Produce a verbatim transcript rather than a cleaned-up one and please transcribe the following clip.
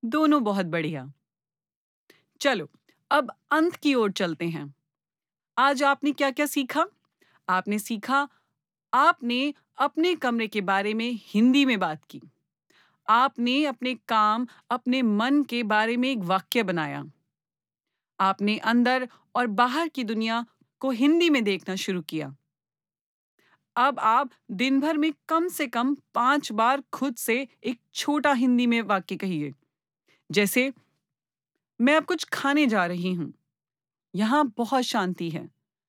दोनों बहुत बढ़िया। चलो, अब अंत की ओर चलते हैं। आज आपने क्या-क्या सीखा? आपने सीखा, आपने अपने कमरे के बारे में हिंदी में बात की। आपने अपने काम, अपने मन के बारे में एक वाक्य बनाया। आपने अंदर और बाहर की दुनिया को हिंदी में देखना शुरू किया। अब आप दिन भर में कम से कम पाँच बार खुद से एक छोटा हिंदी में वाक्य कहिए। जैसे, मैं अब कुछ खाने जा रही हूँ। यहाँ बहुत शांति है।